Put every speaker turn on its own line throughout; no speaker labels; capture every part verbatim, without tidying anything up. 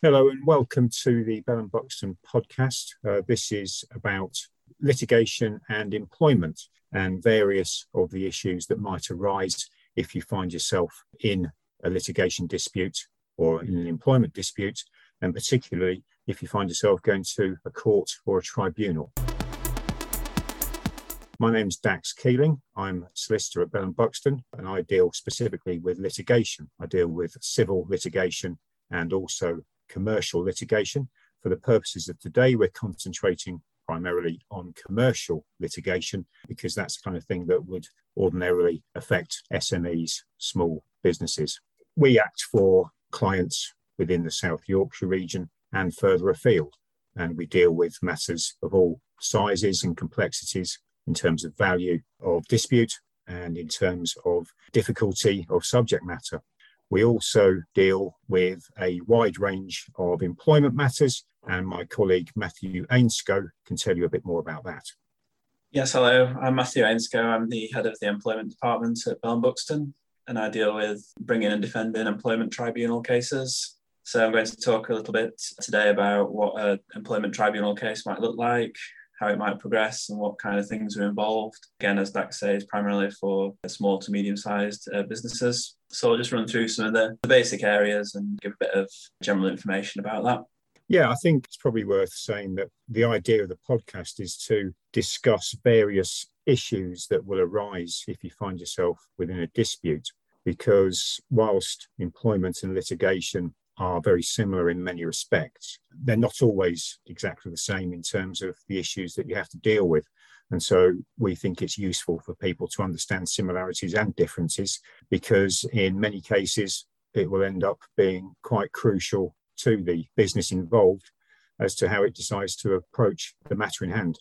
Hello and welcome to the Bell and Buxton podcast. Uh, this is about litigation and employment and various of the issues that might arise if you find yourself in a litigation dispute or in an employment dispute, and particularly if you find yourself going to a court or a tribunal. My name's Dax Keeling. I'm a solicitor at Bell and Buxton, and I deal specifically with litigation. I deal with civil litigation and also commercial litigation. For the purposes of today, we're concentrating primarily on commercial litigation because that's the kind of thing that would ordinarily affect S M Es, small businesses. We act for clients within the South Yorkshire region and further afield, and we deal with matters of all sizes and complexities in terms of value of dispute and in terms of difficulty of subject matter. We also deal with a wide range of employment matters, and my colleague Matthew Ainscough can tell you a bit more about that.
Yes, hello. I'm Matthew Ainscough. I'm the head of the employment department at Bell and Buxton, and I deal with bringing and defending employment tribunal cases. So I'm going to talk a little bit today about what an employment tribunal case might look like, how it might progress, and what kind of things are involved. Again, as Dax says, primarily for small to medium-sized uh, businesses. So I'll just run through some of the, the basic areas and give a bit of general information about that.
Yeah, I think it's probably worth saying that the idea of the podcast is to discuss various issues that will arise if you find yourself within a dispute, because whilst employment and litigation are very similar in many respects, they're not always exactly the same in terms of the issues that you have to deal with. And so we think it's useful for people to understand similarities and differences, because in many cases, it will end up being quite crucial to the business involved as to how it decides to approach the matter in hand.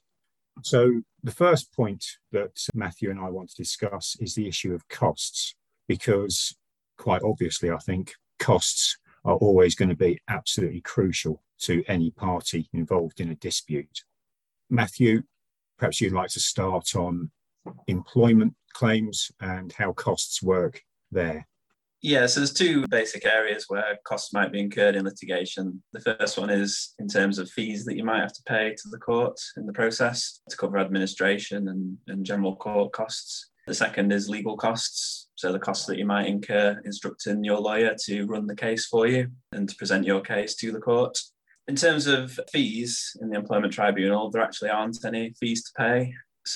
So the first point that Matthew and I want to discuss is the issue of costs, because quite obviously, I think costs are always going to be absolutely crucial to any party involved in a dispute. Matthew, perhaps you'd like to start on employment claims and how costs work there.
Yeah, so there's two basic areas where costs might be incurred in litigation. The first one is in terms of fees that you might have to pay to the court in the process to cover administration and, and general court costs. The second is legal costs, so the costs that you might incur instructing your lawyer to run the case for you and to present your case to the court. In terms of fees in the employment tribunal, there actually aren't any fees to pay.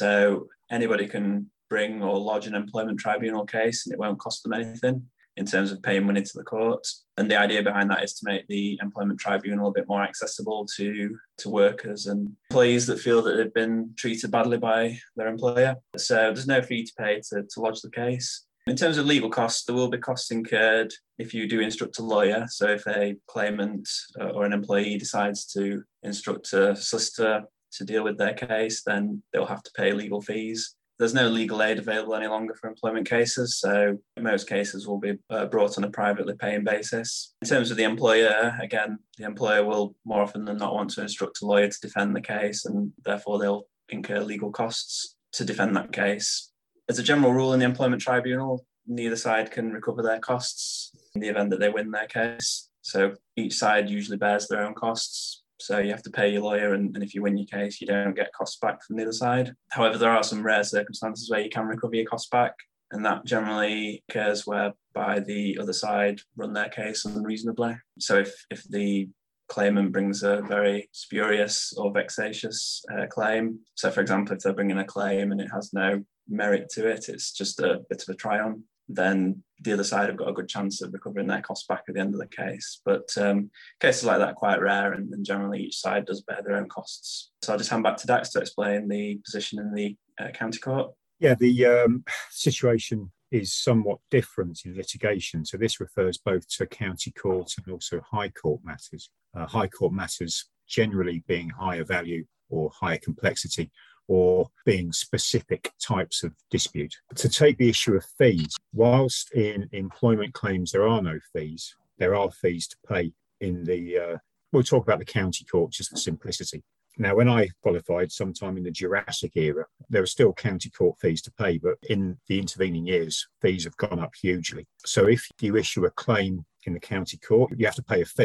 So anybody can bring or lodge an employment tribunal case and it won't cost them anything in terms of paying money to the court. And the idea behind that is to make the employment tribunal a bit more accessible to, to workers and employees that feel that they've been treated badly by their employer. So there's no fee to pay to, to lodge the case. In terms of legal costs, there will be costs incurred if you do instruct a lawyer. So if a claimant or an employee decides to instruct a solicitor to deal with their case, then they'll have to pay legal fees. There's no legal aid available any longer for employment cases, so most cases will be uh, brought on a privately paying basis. In terms of the employer, again, the employer will more often than not want to instruct a lawyer to defend the case, and therefore they'll incur legal costs to defend that case. As a general rule in the employment tribunal, neither side can recover their costs in the event that they win their case. So each side usually bears their own costs. So you have to pay your lawyer, and, and if you win your case, you don't get costs back from the other side. However, there are some rare circumstances where you can recover your costs back, and that generally occurs whereby the other side run their case unreasonably. So if, if the claimant brings a very spurious or vexatious uh, claim, so for example, if they're bringing a claim and it has no merit to it, it's just a bit of a try-on, then the other side have got a good chance of recovering their costs back at the end of the case. But um, cases like that are quite rare, and, and generally each side does bear their own costs. So I'll just hand back to Dax to explain the position in the uh, county court.
Yeah, the um, situation is somewhat different in litigation. So this refers both to county court and also high court matters. Uh, high court matters generally being higher value or higher complexity, or being specific types of dispute. To take the issue of fees, whilst in employment claims there are no fees, there are fees to pay in the, uh, we'll talk about the county court just for simplicity. Now, when I qualified sometime in the Jurassic era, there were still county court fees to pay, but in the intervening years, fees have gone up hugely. So if you issue a claim in the county court, you have to pay a fee.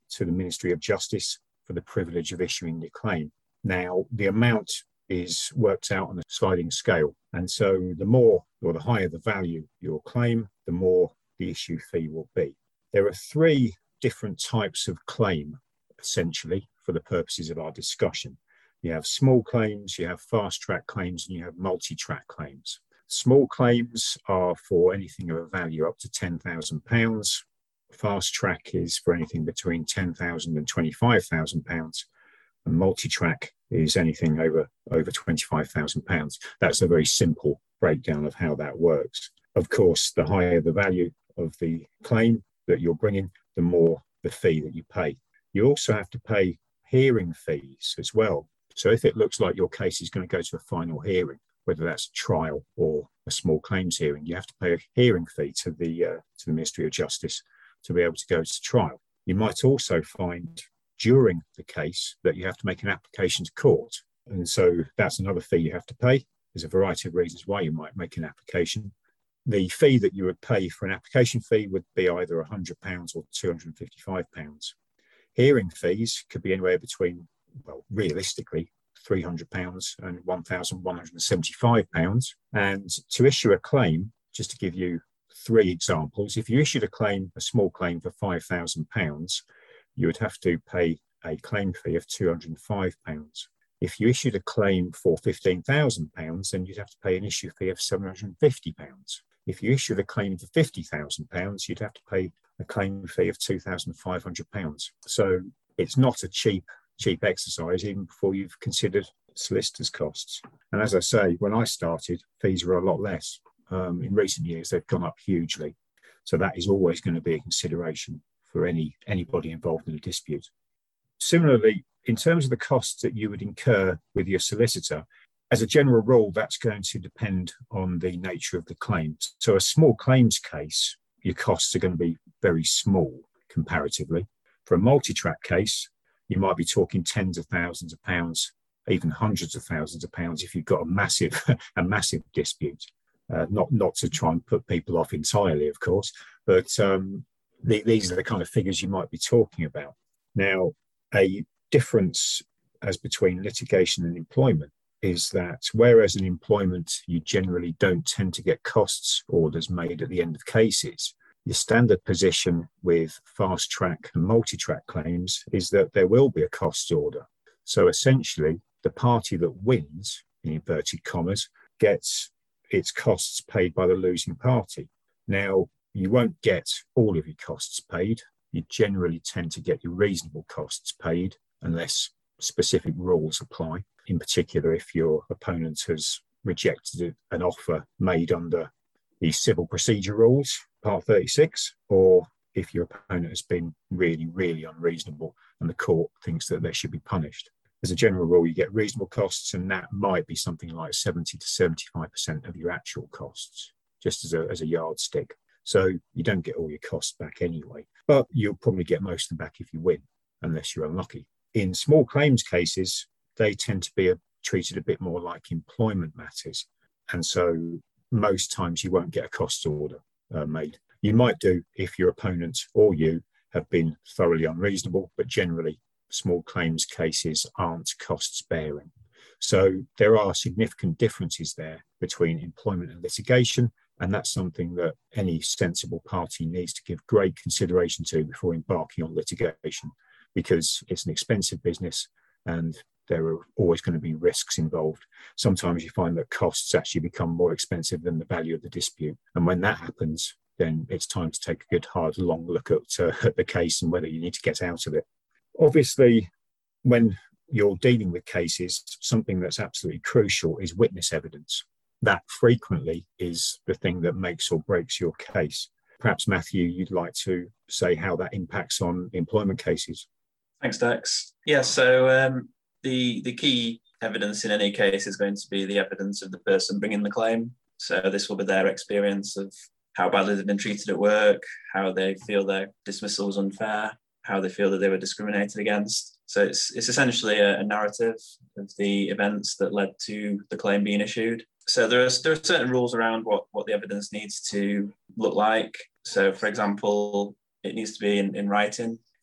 to the Ministry of Justice for the privilege of issuing the claim. Now, the amount is worked out on a sliding scale. And so the more or the higher the value your claim, the more the issue fee will be. There are three different types of claim, essentially, for the purposes of our discussion. You have small claims, you have fast track claims, and you have multi-track claims. Small claims are for anything of a value up to ten thousand pounds. Fast track is for anything between ten thousand and twenty-five thousand pounds. And multi-track is anything over, over twenty-five thousand pounds. That's a very simple breakdown of how that works. Of course, the higher the value of the claim that you're bringing, the more the fee that you pay. You also have to pay hearing fees as well. So if it looks like your case is going to go to a final hearing, whether that's a trial or a small claims hearing, you have to pay a hearing fee to the uh, to the Ministry of Justice to be able to go to trial. You might also find during the case that you have to make an application to court. And so that's another fee you have to pay. There's a variety of reasons why you might make an application. The fee that you would pay for an application fee would be either one hundred pounds or two hundred fifty-five pounds. Hearing fees could be anywhere between, well, realistically, three hundred pounds and one thousand one hundred seventy-five pounds. And to issue a claim, just to give you three examples, if you issued a claim, a small claim for five thousand pounds, you would have to pay a claim fee of two hundred five pounds. If you issued a claim for fifteen thousand pounds, then you'd have to pay an issue fee of seven hundred fifty pounds. If you issued a claim for fifty thousand pounds, you'd have to pay a claim fee of two thousand five hundred pounds. So it's not a cheap, cheap exercise, even before you've considered solicitor's costs. And as I say, when I started, fees were a lot less. Um, in recent years, they've gone up hugely. So that is always going to be a consideration for any anybody involved in a dispute. Similarly, in terms of the costs that you would incur with your solicitor, as a general rule, that's going to depend on the nature of the claims. So a small claims case, your costs are going to be very small comparatively. For a multi-track case, you might be talking tens of thousands of pounds, even hundreds of thousands of pounds if you've got a massive, a massive dispute. Uh, not, not to try and put people off entirely, of course, but um, the, these are the kind of figures you might be talking about. Now, a difference as between litigation and employment is that whereas in employment you generally don't tend to get costs orders made at the end of cases, your standard position with fast track and multi-track claims is that there will be a costs order. So essentially, the party that wins, in inverted commas, gets its costs paid by the losing party. Now, you won't get all of your costs paid. You generally tend to get your reasonable costs paid unless specific rules apply. In particular, if your opponent has rejected an offer made under the civil procedure rules, part thirty-six, or if your opponent has been really, really unreasonable and the court thinks that they should be punished. As a general rule, you get reasonable costs, and that might be something like seventy to seventy-five percent of your actual costs, just as a, as a yardstick. So you don't get all your costs back anyway, but you'll probably get most of them back if you win, unless you're unlucky. In small claims cases, they tend to be a, treated a bit more like employment matters. And so most times you won't get a cost order uh, made. You might do if your opponent or you have been thoroughly unreasonable, but generally small claims cases aren't costs bearing. So there are significant differences there between employment and litigation, and that's something that any sensible party needs to give great consideration to before embarking on litigation, because it's an expensive business and there are always going to be risks involved. Sometimes you find that costs actually become more expensive than the value of the dispute. And when that happens, then it's time to take a good, hard, long look at, uh, at the case and whether you need to get out of it. Obviously, when you're dealing with cases, something that's absolutely crucial is witness evidence. That frequently is the thing that makes or breaks your case. Perhaps, Matthew, you'd like to say how that impacts on employment cases.
Thanks, Dex. Yeah, so um, the, the key evidence in any case is going to be the evidence of the person bringing the claim. So this will be their experience of how badly they've been treated at work, how they feel their dismissal was unfair, how they feel that they were discriminated against. So it's it's essentially a, a narrative of the events that led to the claim being issued. So there are, there are certain rules around what, what the evidence needs to look like. So, for example, it needs to be in, in writing.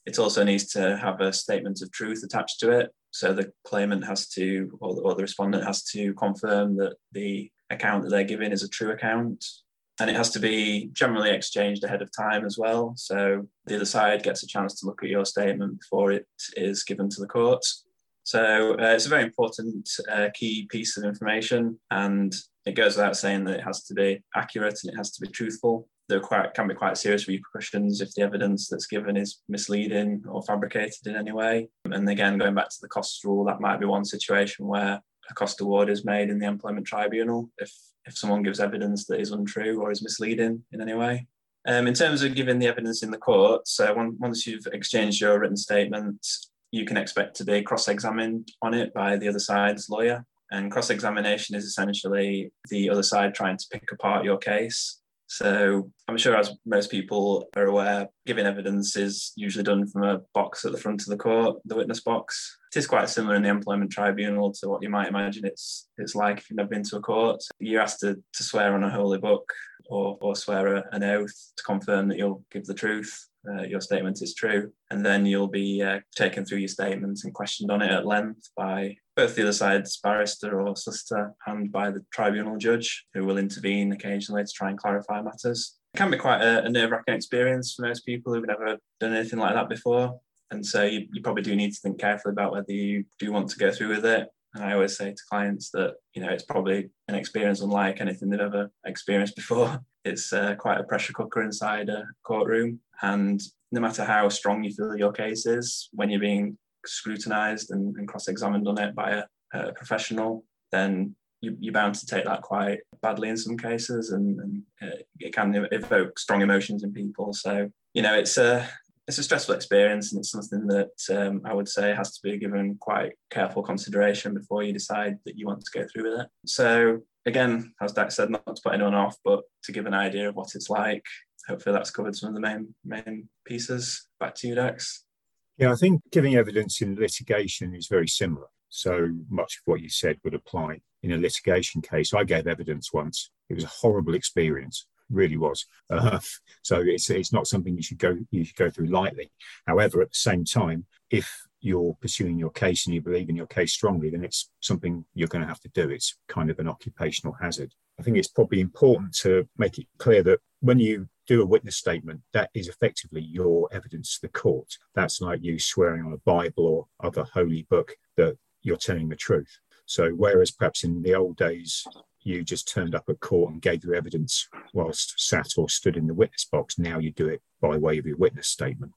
It also needs to have a statement of truth attached to it. So the claimant has to, or the, or the respondent has to confirm that the account that they're giving is a true account. And it has to be generally exchanged ahead of time as well. So the other side gets a chance to look at your statement before it is given to the court. So uh, it's a very important uh, key piece of information, and it goes without saying that it has to be accurate and it has to be truthful. There quite, can be quite serious repercussions if the evidence that's given is misleading or fabricated in any way. And again, going back to the costs rule, that might be one situation where a cost award is made in the employment tribunal if, if someone gives evidence that is untrue or is misleading in any way. Um, in terms of giving the evidence in the court, so once you've exchanged your written statement, you can expect to be cross-examined on it by the other side's lawyer. And cross-examination is essentially the other side trying to pick apart your case. So I'm sure, as most people are aware, giving evidence is usually done from a box at the front of the court, the witness box. It is quite similar in the employment tribunal to what you might imagine it's it's like if you've never been to a court. You're asked to, to swear on a holy book or, or swear a, an oath to confirm that you'll give the truth. Uh, your statement is true, and then you'll be uh, taken through your statement and questioned on it at length by both the other side's barrister or solicitor and by the tribunal judge, who will intervene occasionally to try and clarify matters. It can be quite a, a nerve-wracking experience for most people who've never done anything like that before, and so you, you probably do need to think carefully about whether you do want to go through with it. And I always say to clients that, you know, it's probably an experience unlike anything they've ever experienced before. It's uh, quite a pressure cooker inside a courtroom. And no matter how strong you feel your case is, when you're being scrutinised and, and cross-examined on it by a, a professional, then you, you're bound to take that quite badly in some cases, and, and uh, it can evoke strong emotions in people. So, you know, it's a it's a stressful experience, and it's something that um, I would say has to be given quite careful consideration before you decide that you want to go through with it. So again, as Dax said, not to put anyone off, but to give an idea of what it's like. Hopefully that's covered some of the main main pieces. Back to you, Dax.
Yeah, I think giving evidence in litigation is very similar. So much of what you said would apply in a litigation case. I gave evidence once. It was a horrible experience. Really was. Uh, so it's it's not something you should go you should go through lightly. However, at the same time, if you're pursuing your case and you believe in your case strongly, then it's something you're going to have to do. It's kind of an occupational hazard. I think it's probably important to make it clear that when you do a witness statement, that is effectively your evidence to the court. That's like you swearing on a Bible or other holy book that you're telling the truth. So whereas perhaps in the old days, you just turned up at court and gave your evidence whilst sat or stood in the witness box, now you do it by way of your witness statement.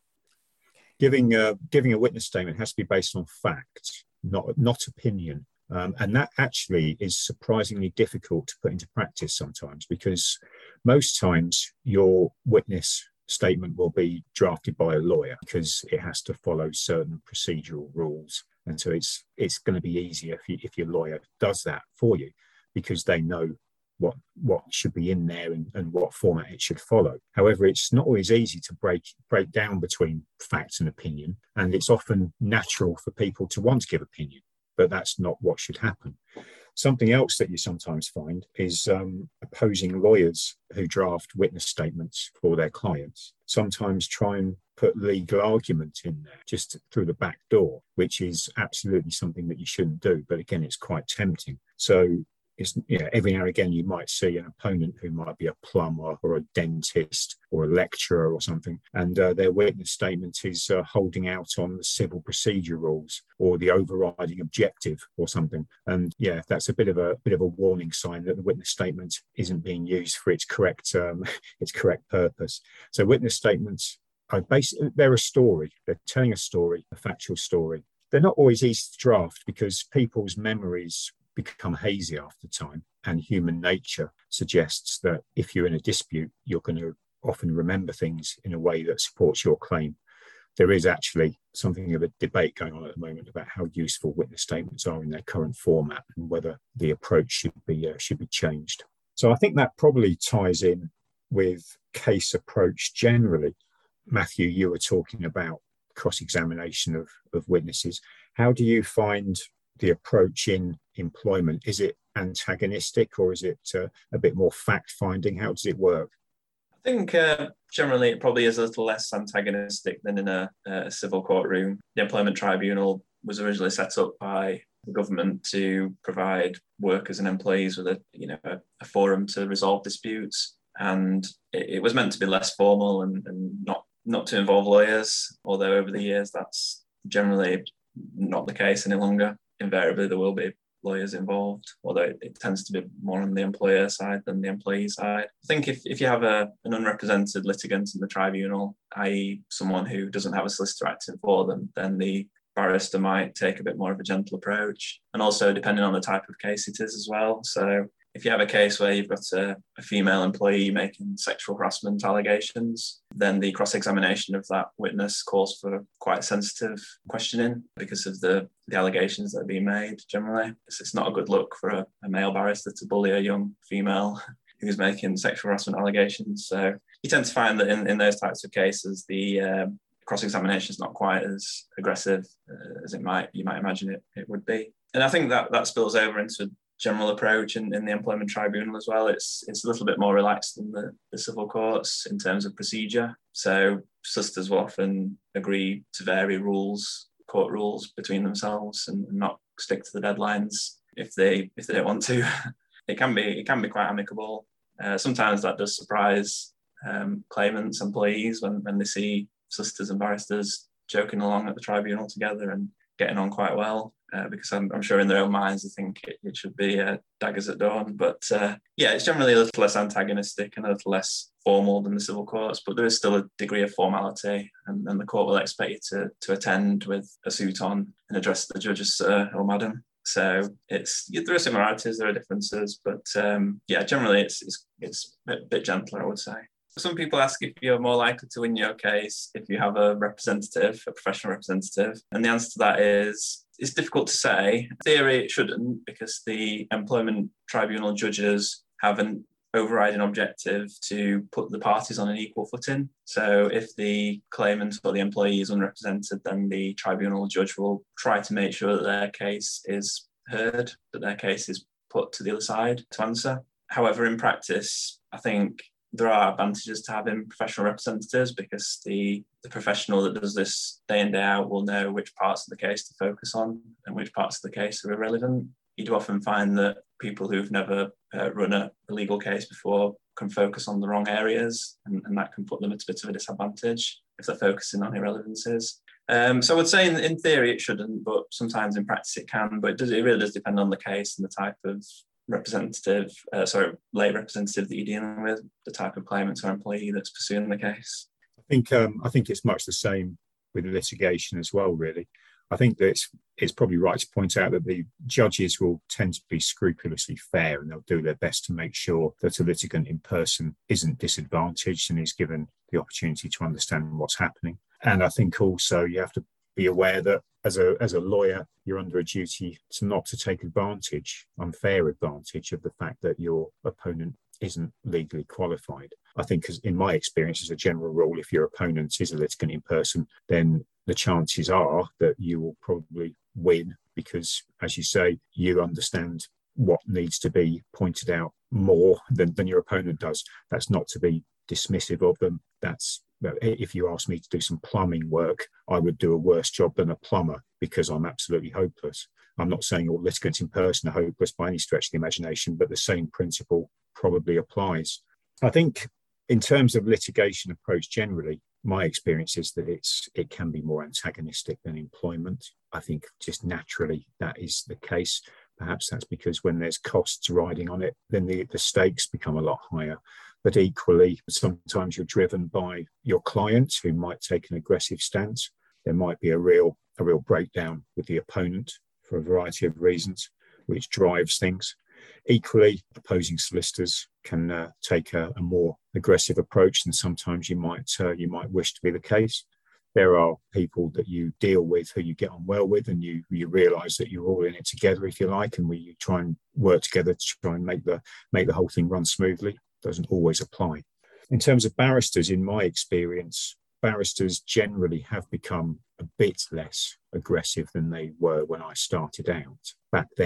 Giving, uh, giving a witness statement has to be based on fact, not, not opinion. Um, and that actually is surprisingly difficult to put into practice sometimes, because most times your witness statement will be drafted by a lawyer because it has to follow certain procedural rules. And so it's it's going to be easier if, you, if your lawyer does that for you, because they know what what should be in there and, and what format it should follow. However, it's not always easy to break break down between fact and opinion, and it's often natural for people to want to give opinion, but that's not what should happen. Something else that you sometimes find is um, opposing lawyers who draft witness statements for their clients sometimes try and put legal argument in there just through the back door, which is absolutely something that you shouldn't do. But again, it's quite tempting. So it's, you know, every now and again, you might see an opponent who might be a plumber or a dentist or a lecturer or something, and uh, their witness statement is uh, holding out on the civil procedure rules or the overriding objective or something. And yeah, that's a bit of a bit of a warning sign that the witness statement isn't being used for its correct um, its correct purpose. So witness statements are basically, they're a story. They're telling a story, a factual story. They're not always easy to draft because people's memories become hazy after time, and human nature suggests that if you're in a dispute, you're going to often remember things in a way that supports your claim. There is actually something of a debate going on at the moment about how useful witness statements are in their current format and whether the approach should be uh, should be changed. So I think that probably ties in with case approach generally. Matthew, you were talking about cross-examination of, of witnesses. How do you find the approach in employment? Is it antagonistic or is it uh, a bit more fact-finding? How does it work?
I think uh, generally it probably is a little less antagonistic than in a, a civil courtroom. The Employment Tribunal was originally set up by the government to provide workers and employees with a you know a, a forum to resolve disputes, and it, it was meant to be less formal and, and not not to involve lawyers. Although over the years that's generally not the case any longer. Invariably there will be lawyers involved, although it, it tends to be more on the employer side than the employee side. I think if, if you have a, an unrepresented litigant in the tribunal, that is someone who doesn't have a solicitor acting for them, then the barrister might take a bit more of a gentle approach. And also depending on the type of case it is as well. So if you have a case where you've got a, a female employee making sexual harassment allegations, then the cross-examination of that witness calls for quite sensitive questioning because of the, the allegations that are being made generally. It's, it's not a good look for a, a male barrister to bully a young female who's making sexual harassment allegations. So you tend to find that in, in those types of cases, the um, cross-examination is not quite as aggressive uh, as it might you might imagine it, it would be. And I think that that spills over into general approach in, in the employment tribunal as well. It's it's a little bit more relaxed than the, the civil courts in terms of procedure. So solicitors will often agree to vary rules, court rules between themselves and not stick to the deadlines if they if they don't want to. It can be it can be quite amicable. Uh, sometimes that does surprise um, claimants, employees when, when they see solicitors and barristers joking along at the tribunal together and getting on quite well. Uh, because I'm, I'm sure in their own minds they think it, it should be uh, daggers at dawn. But uh, yeah, it's generally a little less antagonistic and a little less formal than the civil courts, but there is still a degree of formality, and, and the court will expect you to, to attend with a suit on and address the judge as sir or madam. So it's yeah, there are similarities, there are differences, but um, yeah, generally it's, it's, it's a bit, bit gentler, I would say. Some people ask if you're more likely to win your case if you have a representative, a professional representative. And the answer to that is, it's difficult to say. In theory, it shouldn't, because the employment tribunal judges have an overriding objective to put the parties on an equal footing. So if the claimant or the employee is unrepresented, then the tribunal judge will try to make sure that their case is heard, that their case is put to the other side to answer. However, in practice, I think there are advantages to having professional representatives, because the, the professional that does this day in, day out will know which parts of the case to focus on and which parts of the case are irrelevant. You do often find that people who've never uh, run a, a legal case before can focus on the wrong areas, and, and that can put them at a bit of a disadvantage if they're focusing on irrelevancies. Um, so I would say in, in theory it shouldn't, but sometimes in practice it can, but it, does, it really does depend on the case and the type of representative, uh, sorry, lay representative that you're dealing with, the type of claimant or employee that's pursuing the case.
I think um, I think it's much the same with litigation as well, really. I think that it's, it's probably right to point out that the judges will tend to be scrupulously fair, and they'll do their best to make sure that a litigant in person isn't disadvantaged and is given the opportunity to understand what's happening. And I think also you have to be aware that as a as a lawyer, you're under a duty to not to take advantage, unfair advantage of the fact that your opponent isn't legally qualified. I think, as in my experience, as a general rule, if your opponent is a litigant in person, then the chances are that you will probably win because, as you say, you understand what needs to be pointed out more than, than your opponent does. That's not to be dismissive of them. That's if you ask me to do some plumbing work, I would do a worse job than a plumber because I'm absolutely hopeless. I'm not saying all litigants in person are hopeless by any stretch of the imagination, but the same principle probably applies. I think in terms of litigation approach generally, my experience is that it's it can be more antagonistic than employment. I think just naturally that is the case. Perhaps that's because when there's costs riding on it, then the, the stakes become a lot higher. But equally, sometimes you're driven by your client who might take an aggressive stance. There might be a real a real breakdown with the opponent for a variety of reasons, which drives things. Equally, opposing solicitors can uh, take a, a more aggressive approach than sometimes you might uh, you might wish to be the case. There are people that you deal with who you get on well with, and you you realise that you're all in it together, if you like, and we you try and work together to try and make the make the whole thing run smoothly. Doesn't always apply. In terms of barristers, in my experience, barristers generally have become a bit less aggressive than they were when I started out. Back then,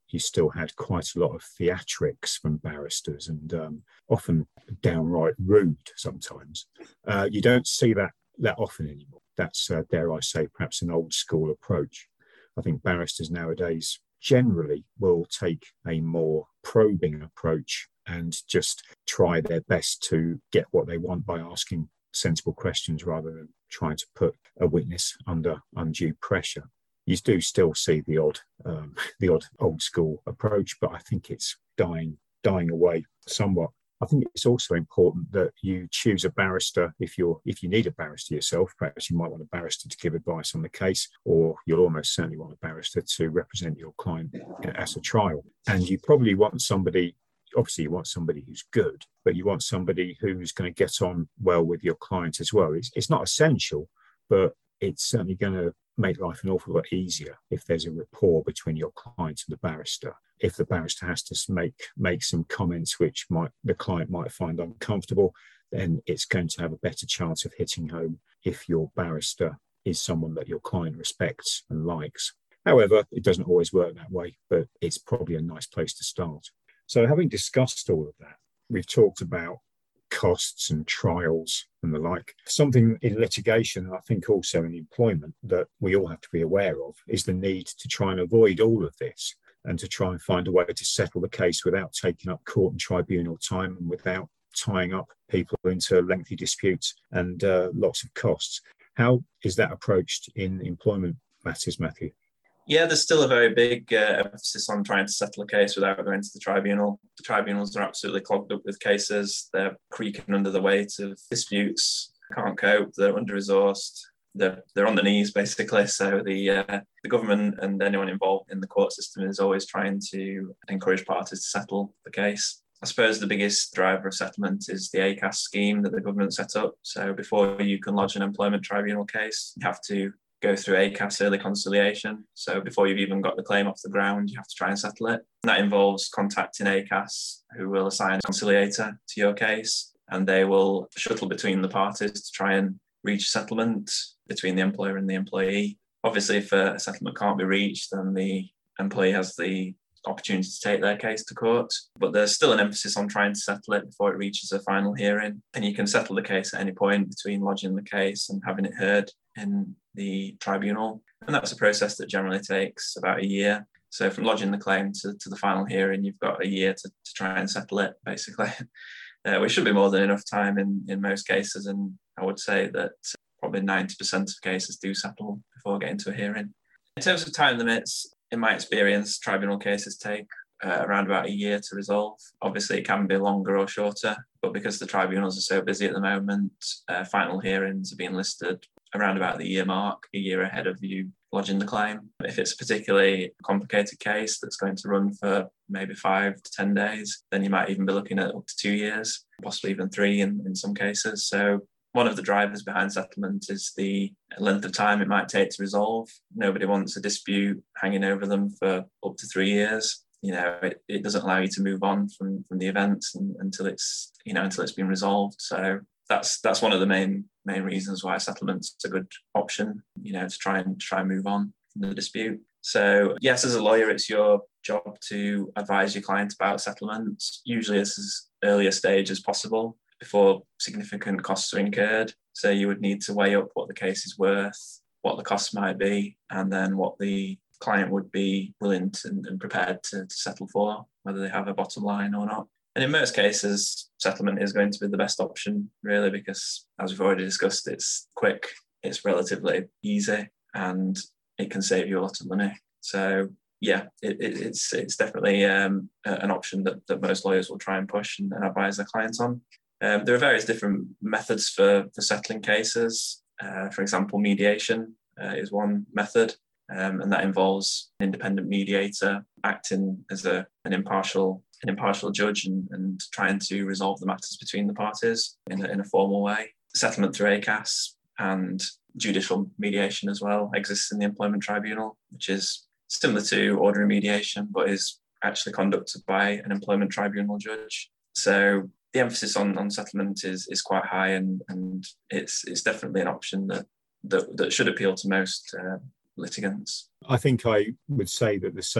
you still had quite a lot of theatrics from barristers, and um, often downright rude sometimes. Uh, you don't see that that often anymore. That's, uh, dare I say, perhaps an old school approach. I think barristers nowadays generally will take a more probing approach and just try their best to get what they want by asking sensible questions rather than trying to put a witness under undue pressure. You do still see the odd, um, the odd old school approach, but I think it's dying, dying away somewhat. I think it's also important that you choose a barrister if you're if you need a barrister yourself. Perhaps you might want a barrister to give advice on the case, or you'll almost certainly want a barrister to represent your client at a trial. And you probably want somebody, obviously you want somebody who's good, but you want somebody who's going to get on well with your client as well. It's, it's not essential, but it's certainly going to make life an awful lot easier if there's a rapport between your client and the barrister. If the barrister has to make make some comments which might the client might find uncomfortable, then it's going to have a better chance of hitting home if your barrister is someone that your client respects and likes. However, it doesn't always work that way, but it's probably a nice place to start. So having discussed all of that, we've talked about costs and trials and the like. Something in litigation, I think also in employment, that we all have to be aware of is the need to try and avoid all of this and to try and find a way to settle the case without taking up court and tribunal time and without tying up people into lengthy disputes and uh, lots of costs. How is that approached in employment matters, Matthew?
Yeah, there's still a very big uh, emphasis on trying to settle a case without going to the tribunal. The tribunals are absolutely clogged up with cases. They're creaking under the weight of disputes, can't cope, they're under-resourced, they're, they're on the knees, basically. So the, uh, the government and anyone involved in the court system is always trying to encourage parties to settle the case. I suppose the biggest driver of settlement is the A C A S scheme that the government set up. So before you can lodge an employment tribunal case, you have to go through A C A S early conciliation. So before you've even got the claim off the ground, you have to try and settle it. And that involves contacting A C A S, who will assign a conciliator to your case, and they will shuttle between the parties to try and reach a settlement between the employer and the employee. Obviously, if a settlement can't be reached, then the employee has the opportunity to take their case to court. But there's still an emphasis on trying to settle it before it reaches a final hearing. And you can settle the case at any point between lodging the case and having it heard in the tribunal. And that's a process that generally takes about a year. So from lodging the claim to, to the final hearing, you've got a year to, to try and settle it, basically, uh, which should be more than enough time in, in most cases. And I would say that probably ninety percent of cases do settle before getting to a hearing. In terms of time limits, in my experience, tribunal cases take uh, around about a year to resolve. Obviously, it can be longer or shorter, but because the tribunals are so busy at the moment, uh, final hearings are being listed around about the year mark, a year ahead of you lodging the claim. If it's a particularly complicated case that's going to run for maybe five to ten days, then you might even be looking at up to two years, possibly even three in, in some cases. So one of the drivers behind settlement is the length of time it might take to resolve. Nobody wants a dispute hanging over them for up to three years. You know, it, it doesn't allow you to move on from, from the events and, until it's, you know, until it's been resolved. So that's that's one of the main main reasons why settlement's a good option, you know, to try and try and move on from the dispute. So yes, as a lawyer, it's your job to advise your client about settlement, usually at as early a stage as possible, before significant costs are incurred. So you would need to weigh up what the case is worth, what the costs might be, and then what the client would be willing to, and prepared to, to settle for, whether they have a bottom line or not. And in most cases, settlement is going to be the best option, really, because as we've already discussed, it's quick, it's relatively easy, and it can save you a lot of money. So yeah, it, it, it's it's definitely um, an option that, that most lawyers will try and push and, and advise their clients on. Um, there are various different methods for, for settling cases. Uh, for example, mediation uh, is one method, um, and that involves an independent mediator acting as a, an impartial an impartial judge and, and trying to resolve the matters between the parties in a, in a formal way. Settlement through A C A S and judicial mediation as well exists in the employment tribunal, which is similar to ordinary mediation, but is actually conducted by an employment tribunal judge. So the emphasis on, on settlement is is quite high, and, and it's it's definitely an option that that, that should appeal to most uh, litigants.
I think I would say that the same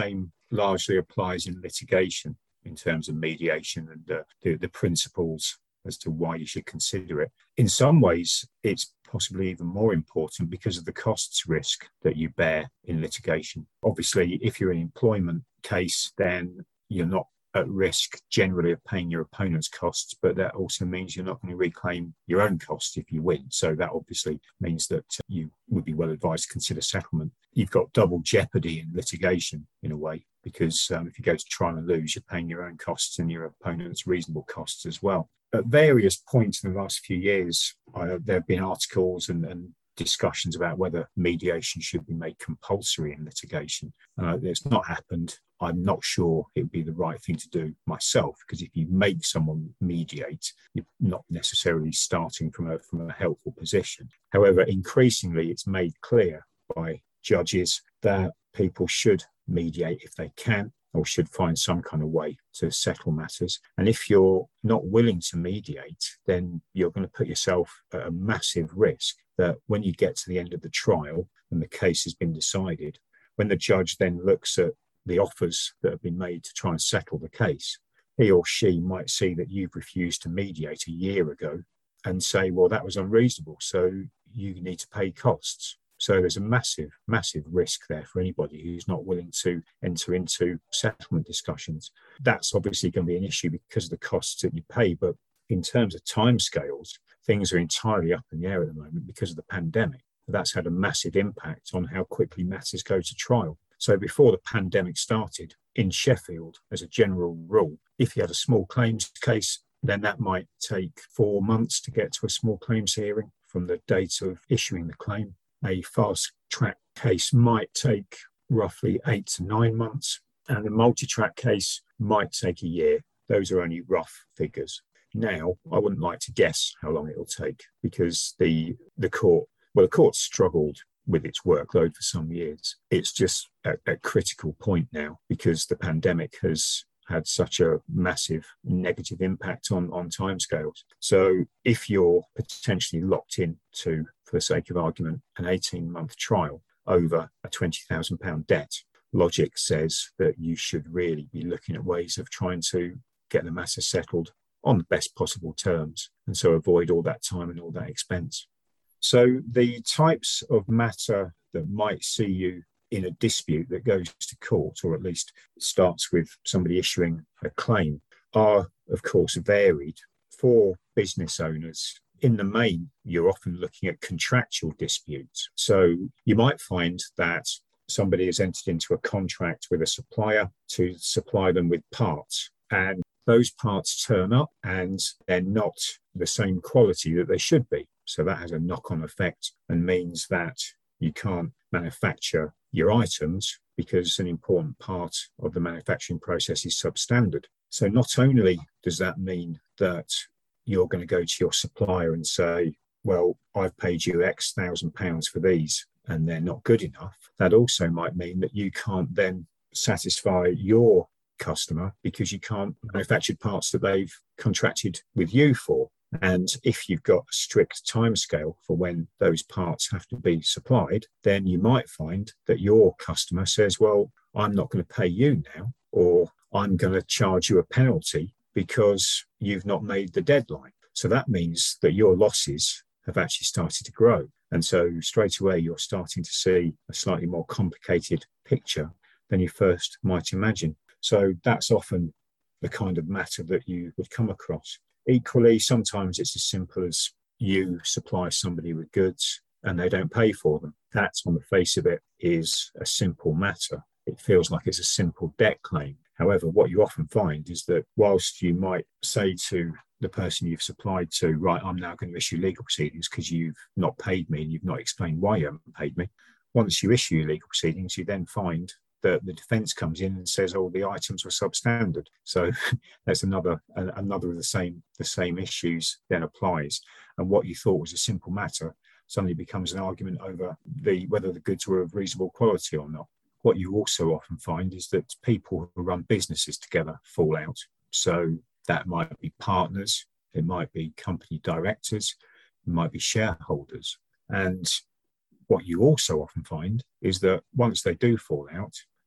largely applies in litigation in terms of mediation and uh, the, the principles as to why you should consider it. In some ways, it's possibly even more important because of the costs risk that you bear in litigation. Obviously, if you're in an employment case, then you're not at risk generally of paying your opponent's costs, but that also means you're not going to reclaim your own costs if you win. So that obviously means that you would be well advised to consider settlement. You've got double jeopardy in litigation in a way, because um, if you go to trial and lose, you're paying your own costs and your opponent's reasonable costs as well. At various points in the last few years, uh, there have been articles and, and discussions about whether mediation should be made compulsory in litigation. Uh, it's not happened. I'm not sure it would be the right thing to do myself, because if you make someone mediate, you're not necessarily starting from a, from a helpful position. However, increasingly, it's made clear by judges that people should mediate if they can, or should find some kind of way to settle matters. And if you're not willing to mediate, then you're going to put yourself at a massive risk that when you get to the end of the trial and the case has been decided, when the judge then looks at the offers that have been made to try and settle the case, he or she might see that you've refused to mediate a year ago and say, well, that was unreasonable, so you need to pay costs. So there's a massive, massive risk there for anybody who's not willing to enter into settlement discussions. That's obviously going to be an issue because of the costs that you pay. But in terms of timescales, things are entirely up in the air at the moment because of the pandemic. That's had a massive impact on how quickly matters go to trial. So before the pandemic started, in Sheffield, as a general rule, if you had a small claims case, then that might take four months to get to a small claims hearing from the date of issuing the claim. A fast track case might take roughly eight to nine months, and a multi-track case might take a year. Those are only rough figures. Now, I wouldn't like to guess how long it'll take, because the the court, well, the court's struggled with its workload for some years. It's just at a critical point now because the pandemic has had such a massive negative impact on, on timescales. So if you're potentially locked in to, for the sake of argument, an eighteen-month trial over a twenty thousand pounds debt, logic says that you should really be looking at ways of trying to get the matter settled on the best possible terms, and so avoid all that time and all that expense. So the types of matter that might see you in a dispute that goes to court, or at least starts with somebody issuing a claim, are, of course, varied. For business owners, in the main, you're often looking at contractual disputes. So you might find that somebody has entered into a contract with a supplier to supply them with parts, and those parts turn up and they're not the same quality that they should be. So that has a knock-on effect and means that you can't manufacture your items because an important part of the manufacturing process is substandard. So not only does that mean that you're going to go to your supplier and say, well, I've paid you X thousand pounds for these and they're not good enough. That also might mean that you can't then satisfy your customer because you can't manufacture parts that they've contracted with you for. And if you've got a strict timescale for when those parts have to be supplied, then you might find that your customer says, well, I'm not going to pay you now, or I'm going to charge you a penalty because you've not made the deadline. So that means that your losses have actually started to grow. And so straight away, you're starting to see a slightly more complicated picture than you first might imagine. So that's often the kind of matter that you would come across. Equally, sometimes it's as simple as you supply somebody with goods and they don't pay for them. That, on the face of it, is a simple matter. It feels like it's a simple debt claim. However, what you often find is that whilst you might say to the person you've supplied to, right, I'm now going to issue legal proceedings because you've not paid me and you've not explained why you haven't paid me. Once you issue legal proceedings, you then find that the defence comes in and says, "Oh, the items were substandard." So that's another another of the same the same issues then applies. And what you thought was a simple matter suddenly becomes an argument over the whether the goods were of reasonable quality or not. What you also often find is that people who run businesses together fall out. So that might be partners, it might be company directors, it might be shareholders, and what you also often find is that once they do fall out,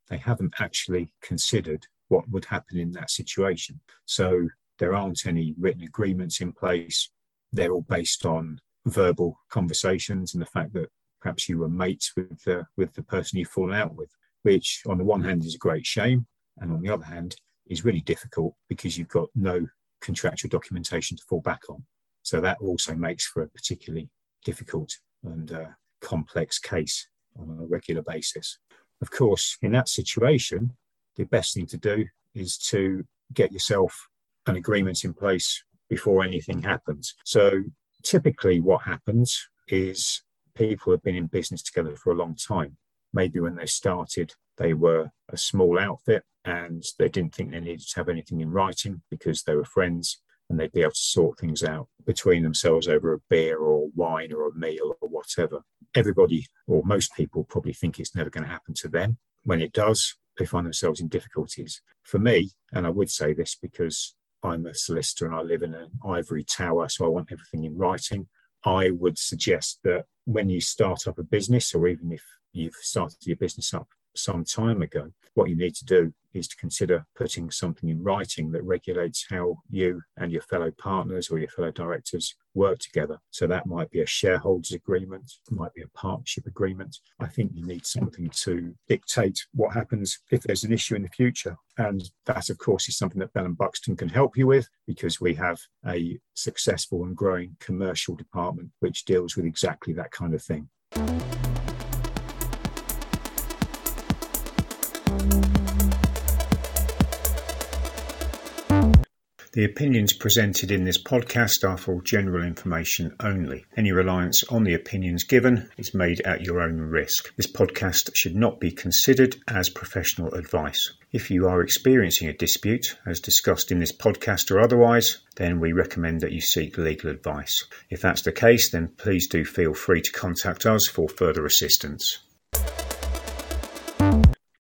they haven't actually considered what would happen in that situation. So there aren't any written agreements in place. They're all based on verbal conversations and the fact that perhaps you were mates with the, with the person you've fallen out with, which on the one hand is a great shame, and on the other hand is really difficult because you've got no contractual documentation to fall back on. So that also makes for a particularly difficult and uh, complex case on a regular basis. Of course, in that situation, the best thing to do is to get yourself an agreement in place before anything happens. So typically what happens is people have been in business together for a long time. Maybe when they started, they were a small outfit and they didn't think they needed to have anything in writing because they were friends and they'd be able to sort things out between themselves over a beer or wine or a meal or whatever. Everybody, or most people, probably think it's never going to happen to them. When it does, they find themselves in difficulties. For me, and I would say this because I'm a solicitor and I live in an ivory tower, so I want everything in writing, I would suggest that when you start up a business, or even if you've started your business up some time ago, what you need to do is to consider putting something in writing that regulates how you and your fellow partners or your fellow directors work together. So that might be a shareholders agreement, it might be a partnership agreement. I think you need something to dictate what happens if there's an issue in the future. And that, of course, is something that Bell and Buxton can help you with, because we have a successful and growing commercial department which deals with exactly that kind of thing. The opinions presented in this podcast are for general information only. Any reliance on the opinions given is made at your own risk. This podcast should not be considered as professional advice. If you are experiencing a dispute, as discussed in this podcast or otherwise, then we recommend that you seek legal advice. If that's the case, then please do feel free to contact us for further assistance.